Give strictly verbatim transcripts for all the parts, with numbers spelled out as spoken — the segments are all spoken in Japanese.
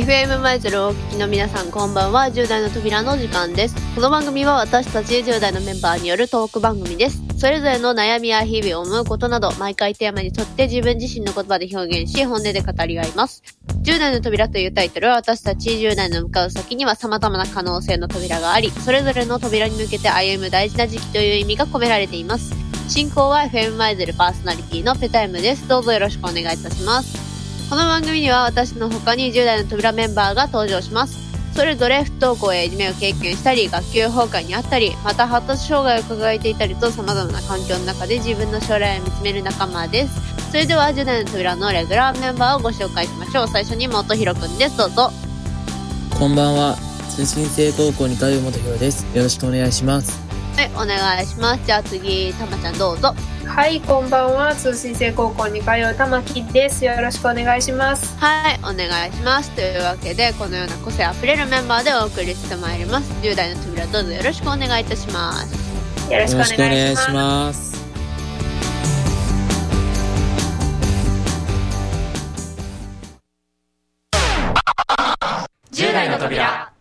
フエム 舞鶴をお聞きの皆さん、こんばんは。じゅう代の扉の時間です。この番組は私たちじゅう代のメンバーによるトーク番組です。それぞれの悩みや日々を思うことなど、毎回テーマに沿って自分自身の言葉で表現し、本音で語り合います。じゅう代の扉というタイトルは、私たちじゅう代の向かう先には様々な可能性の扉があり、それぞれの扉に向けて歩む大事な時期という意味が込められています。進行は エフエム 舞鶴パーソナリティのペタイムです。どうぞよろしくお願いいたします。この番組には私の他にじゅう代の扉メンバーが登場します。それぞれ不登校やいじめを経験したり、学級崩壊にあったり、また発達障害を抱えていたりと様々な環境の中で自分の将来を見つめる仲間です。それではじゅう代の扉のレギュラーメンバーをご紹介しましょう。最初に元弘くんです。どうぞ。 こんばんは。通信制高校に通う元弘です。よろしくお願いします。 はい、お願いします。じゃあ次、たまちゃんどうぞ。 はい、こんばんは。通信制高校に通う玉木です。よろしくお願いします。 はい、お願いします。というわけで、このような個性あふれるメンバーでお送りしてまいります。じゅう代の扉どうぞよろしくお願いいたします。 よろしくお願いします。 よろしくお願いします。 じゅう代の扉。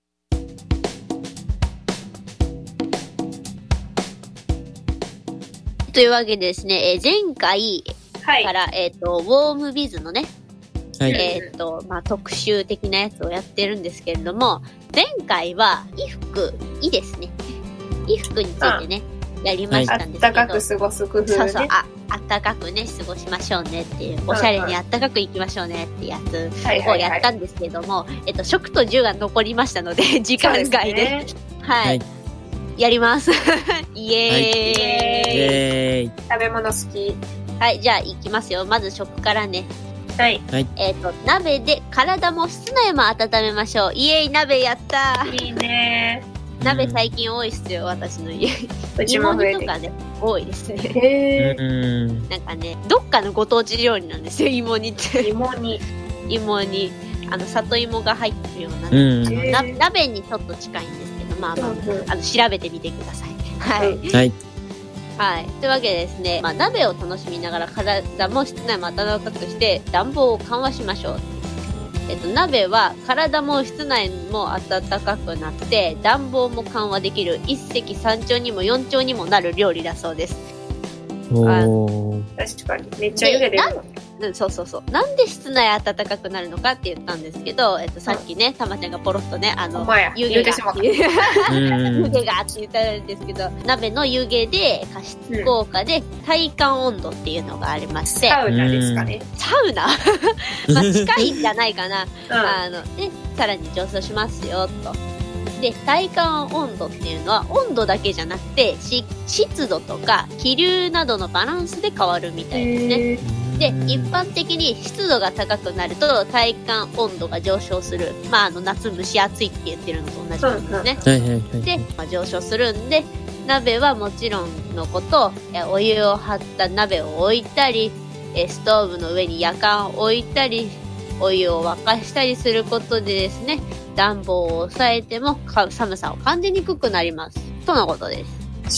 というわけでですね、えー、前回から、はい、えっ、ー、と、ウォームビズのね、はい、えっ、ー、と、まあ、特集的なやつをやってるんですけれども、前回は衣服、衣ですね。衣服についてね、やりましたんですけど。 あったかく過ごす工夫ね。 そうそう、あ、あったかくね、過ごしましょうねっていう、おしゃれにあったかくいきましょうねってやつをやったんですけども、えっと、食と銃が残りましたので、時間外で。でね、はい。はい、やります。イエーイ、はい、イエーイ。 食べ物好き。 はい、じゃあ行きますよ。まず食からね。 はい。 えっと、鍋で体も室内も温めましょう。イエーイ、鍋やったー。 いいねー。鍋最近多いっすよ、私の家。 うちも増えてる。 芋煮とかね、多いですね。 へー。 なんかね、どっかのご当地料理なんですよ、芋煮って。 芋煮。 芋煮。あの、里芋が入ってるような、ね、な鍋にちょっと近いんですけど、まあまあ、あの、調べてみてください。はい。 はい。 はい。というわけでですね、まあ、鍋を楽しみながら体も室内も暖かくして、暖房を緩和しましょう。えっと、鍋は体も室内も暖かくなって、暖房も緩和できる一石三鳥にも四鳥にもなる料理だそうです。 おー。 確かに。めっちゃ湯気出るの。 うん、そうそうそう。なんで室内暖かくなるのかって言ったんですけど、えっと、さっきね、たまちゃんがポロッとね、あの、湯気がっていう、湯気がって言ったんですけど、鍋の湯気で加湿効果で体感温度っていうのがありまして。 サウナですかね。 サウナまあ、近いんじゃないかな。うん、あの、で、さらに上昇しますよ、と。で、体感温度っていうのは温度だけじゃなくて、し湿度とか気流などのバランスで変わるみたいですね。で、一般的に湿度が高くなると体感温度が上昇する。まあ、あの、夏蒸し暑いって言ってるのと同じなんですね。 はいはいはい。 で、まあ、上昇するんで、鍋はもちろんのこと、お湯を張った鍋を置いたり、ストーブの上にやかんを置いたり、お湯を沸かしたりすることでですね、暖房を抑えても寒さを感じにくくなります。とのことです。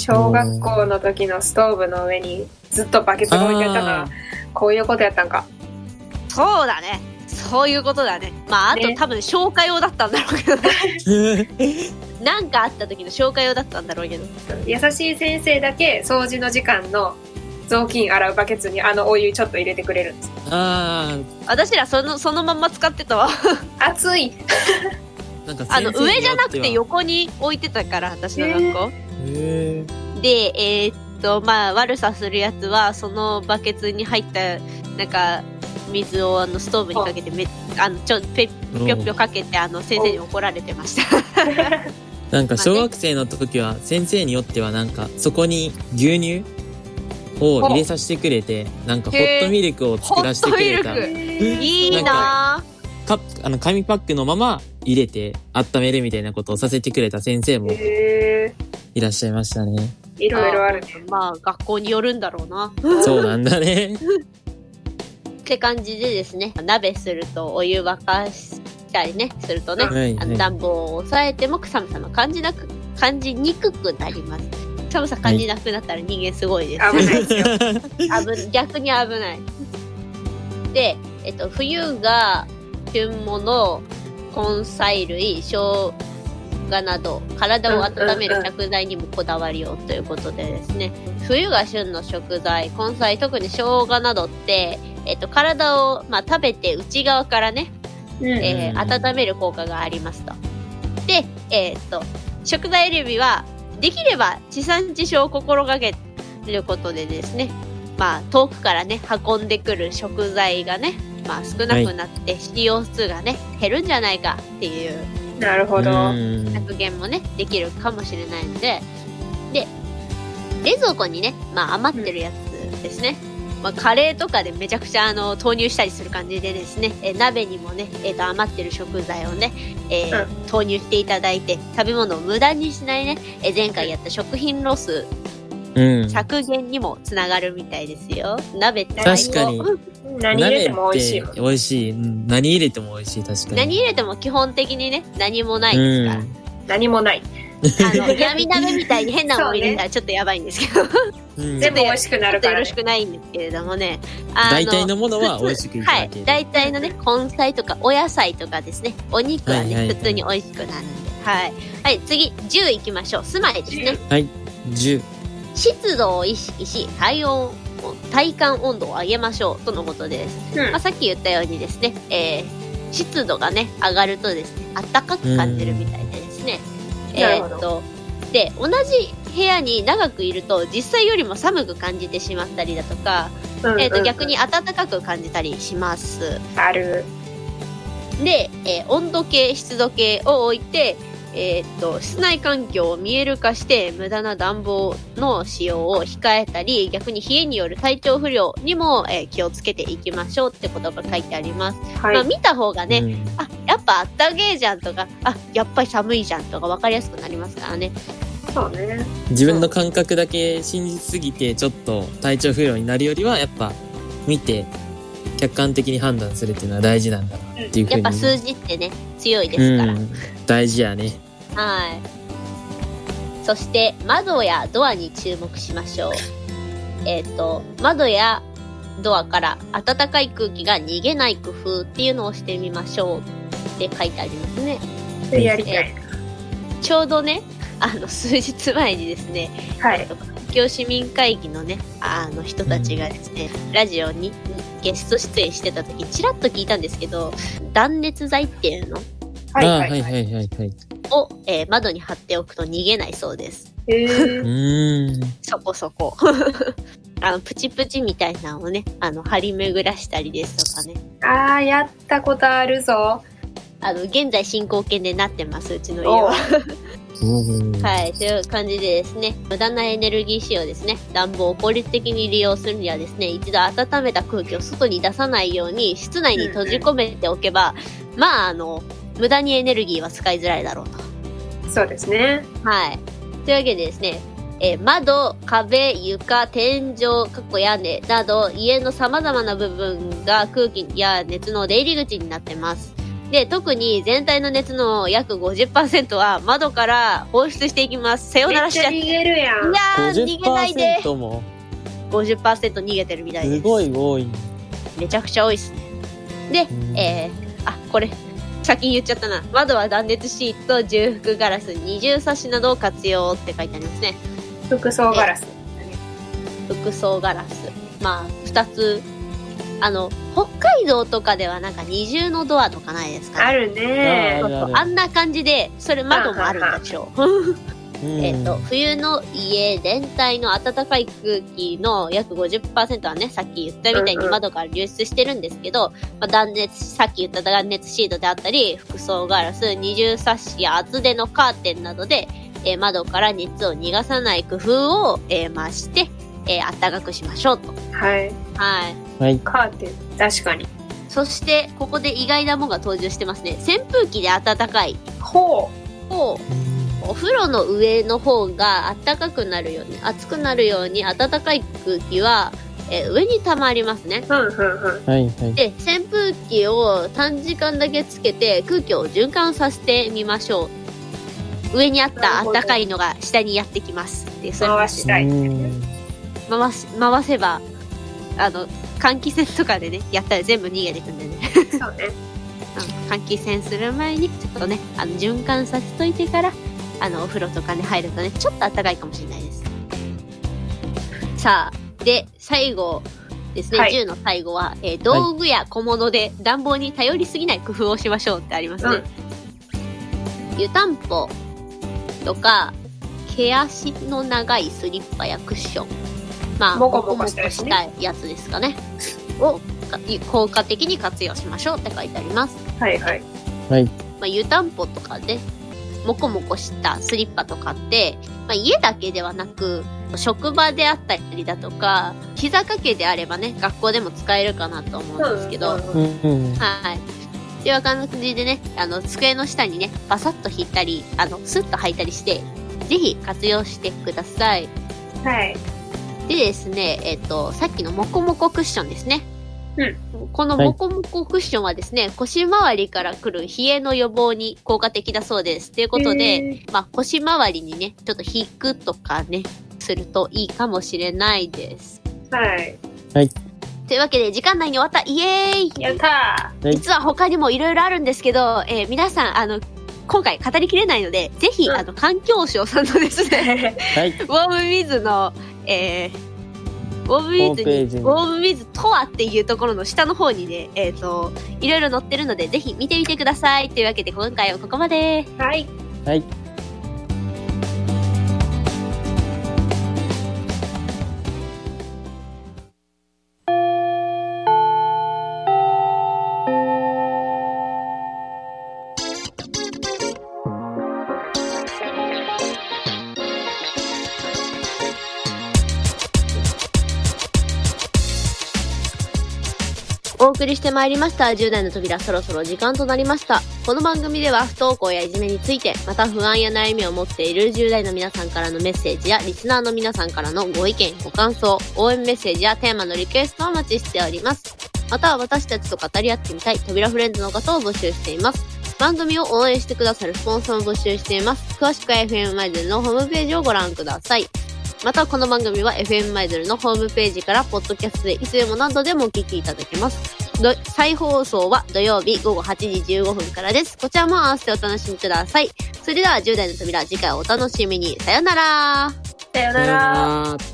小学校の時のストーブの上にずっとバケツが置いてたから、こういうことやったんか。 そうだね。そういうことだね。まあ、あと、ね、多分消火用だったんだろうけどなんかあった時の消火用だったんだろうけど。 優しい先生だけ掃除の時間の雑巾洗うバケツにあのお湯ちょっと入れてくれるんです。 ああ。 私らその、そのまま使ってたわ。 熱い。 なんかあの、上じゃなくて横に置いてたから、私の学校。 へー。で、えー、っと、まあ、悪さするやつは、そのバケツに入った、なんか、水をあのストーブにかけてめ、あの、ちょ、ぺ、ぴょぴょかけて、あの、先生に怒られてました。 なんか、小学生の時は、先生によっては、なんか、そこに牛乳を入れさせてくれて、なんかホットミルクを作らせてくれた。 いいなぁ。 カップ、あの、紙パックのまま入れて温めるみたいなことをさせてくれた先生もいらっしゃいましたね。 いろいろあるね。 まあ、学校によるんだろうな。 そうなんだね。 って感じでですね、鍋するとお湯沸かしたりね、するとね、 はいはい、 あの暖房を抑えても寒さの感じなく、感じにくくなります。寒さ感じなくなったら人間すごいです。 はい、危ないですよ。 危逆に危ない。で、えっと、冬が旬物、 根菜類、生姜など体を温める食材にもこだわりをということでですね、冬が旬の食材、根菜、特に生姜などって、えっと、体を、まあ、食べて内側からね、 うんえー、温める効果がありますと。で、えー、っと、食材選びは、できれば地産地消を心がけることでですね、まあ、遠くからね、運んでくる食材がね、まあ、少なくなって シーオーツー がね、減るんじゃないかっていう、 なるほど。 削減もね、できるかもしれないので、で、冷蔵庫にね、まあ、余ってるやつですね。まあ、カレーとかでめちゃくちゃあの投入したりする感じでですね、えー、鍋にもね、えー、と余ってる食材をね、えーうん投入していただいて、食べ物を無駄にしないね、えー前回やった食品ロスうん。 削減にもつながるみたいですよ。鍋って確かに何入れても美味しいもん鍋って美味しい。うん何入れても美味しい、確かに。 何入れても基本的にね、何もないですから。 何もない。 あの、闇鍋みたいに変なもの入れたらちょっとやばいんですけど、 うん全部美味しくなるからねちょっとよろし。くないんですけれどもね。あの大体のものは美味しくいたはいだける。。 大体のね、根菜とかお野菜とかですね、お肉はね、 はいはいはい普通に美味しくなるんで。はい。はい、次、じゅういきましょう。住まいですね。 はい。じゅう。 湿度を意識し、体温、体感温度を上げましょう。とのことです。 うんまあ、さっき言ったようにですね、えー、湿度がね、上がるとですね、暖かく感じるみたいでですね。 うんえなるほーっと、で、同じ部屋に長くいると、実際よりも寒く感じてしまったりだとか、 うんうんえーっと、逆に暖かく感じたりします。 ある。 で、えー温度計、湿度計を置いて、えーっと、室内環境を見える化して、無駄な暖房の使用を控えたり、逆に冷えによる体調不良にも、えー気をつけていきましょうってことが書いてあります。 はい。 まあ、見た方がね、 うんあ、やっぱあったけえじゃんとか、あ、やっぱり寒いじゃんとか分かりやすくなりますからね。 そうね。 自分の感覚だけ信じすぎて、ちょっと体調不良になるよりは、やっぱ、見て、客観的に判断するっていうのは大事なんだなっていうふうに。 やっぱ数字ってね、強いですから。 うん。大事やね。 はい。そして、窓やドアに注目しましょう。えっ、と、窓やドアから暖かい空気が逃げない工夫っていうのをしてみましょうって書いてありますね。 それやりたい。 ちょうどね、あの、数日前にですね、 はい。 環境市民会議のね、あの人たちがですね、ラジオにゲスト出演してた時、ちらっと聞いたんですけど、断熱材っていうのはいああ、 はは。 はいいはいいはいはい。 を、えー窓に貼っておくと逃げないそうです。 へうーーん。 そこそこ。あの、プチプチみたいなのをね、あの、張り巡らしたりですとかね。 あー、やったことあるぞ。 あの、現在進行形でなってます、うちの家おは。 うんはい、という感じでですね、無駄なエネルギー使用ですね、暖房を効率的に利用するにはですね、一度温めた空気を外に出さないように、室内に閉じ込めておけば、まあ、あの、無駄にエネルギーは使いづらいだろうと。 そうですね。 はい。というわけでですね、えー窓、壁、床、天井、過去屋根など、家の様々な部分が空気や熱の出入り口になってます。で、特に全体の熱の約 ごじゅっパーセント は窓から放出していきます。さよめならしちゃって。 っちゃ逃げるやん。 いやー、逃げないで。 ごじゅっパーセント も、 ごじゅっパーセント 逃げてるみたいです。 すごい多い。 めちゃくちゃ多いっすね。で、 うんえー、あ、これ、先に言っちゃったな。窓は断熱シート、重複ガラス、二重サッシなどを活用って書いてありますね。 服装ガラス。 服装ガラス。まあ、二つ。あの、北海道とかではなんか二重のドアとかないですか、 あるねそうそうあんな感じで、それ窓もあるんでしょう。えっと、冬の家全体の暖かい空気の約 ごじゅっパーセント はね、さっき言ったみたいに窓から流出してるんですけど、まあ、断熱、さっき言った断熱シートであったり、服装ガラス、二重サッシや厚手のカーテンなどで、えー窓から熱を逃がさない工夫を、えー、増して、えー、暖かくしましょうと。 はい。 はい。 はい。 カーテン。確かに。 そして、ここで意外なものが登場してますね。扇風機で暖かいほを、お風呂の上の方が暖かくなるように、熱くなるように暖かい空気は、えー上に溜まりますね。 う。うんうんうん。 はいはい。 で、扇風機を短時間だけつけて空気を循環させてみましょう。上にあった暖かいのが下にやってきます。っていう、そういう話回したい。 うん回し、回せば、あの、換気扇とかでね、やったら全部逃げてくんでね。 そうね。 換気扇する前に、ちょっとね、あの、循環させといてから、あの、お風呂とかね、入るとね、ちょっと暖かいかもしれないです。さあ、で、最後ですね、はい、じゅうの最後は、えー、道具や小物で暖房に頼りすぎない工夫をしましょうってありますね。うん、湯たんぽとか、毛足の長いスリッパやクッション。まあ、 もこもこしたやつですかね。を効果的に活用しましょうって書いてあります。 はいはい。 はい。 まあ、湯たんぽとかで、もこもこしたスリッパとかって、まあ、家だけではなく、職場であったりだとか、膝掛けであればね、学校でも使えるかなと思うんですけど、 うんうん、 はい。っていう感じでね、あの、机の下にね、バサッと引いたり、あの、スッと履いたりして、ぜひ活用してください。 はい。 でですね、えっと、さっきのモコモコクッションですね。 うん。 このモコモコクッションはですね、はい、腰回りから来る冷えの予防に効果的だそうです。ということで、まあ、腰回りにね、ちょっと引くとかね、するといいかもしれないです。 はい。 はい。 というわけで、時間内に終わったイエーイやったー。 実は他にもいろいろあるんですけど、えー、皆さん、あの、今回語りきれないので、ぜひ、うん、あの、環境省さんのですね、はい、ウォームビズの、えー、ウォームビズに、ウォームビズとはっていうところの下の方にね、えっと、いろいろ載ってるので、ぜひ見てみてください。というわけで、今回はここまで。 はい。 はい。 お送りしてまいりましたじゅう代の扉、そろそろ時間となりました。この番組では不登校やいじめについて、また不安や悩みを持っているじゅう代の皆さんからのメッセージやリスナーの皆さんからのご意見、ご感想、応援メッセージやテーマのリクエストをお待ちしております。または私たちと語り合ってみたい扉フレンズの方を募集しています。番組を応援してくださるスポンサーも募集しています。詳しくは エフエム マイドルのホームページをご覧ください。またこの番組は エフエム マイドルのホームページからポッドキャストでいつでも何度でもお聞きいただけます。再放送は土曜日午後はちじじゅうごふんからです。こちらも合わせてお楽しみください。それではじゅう代の扉、次回お楽しみに。さよなら。 さよなら。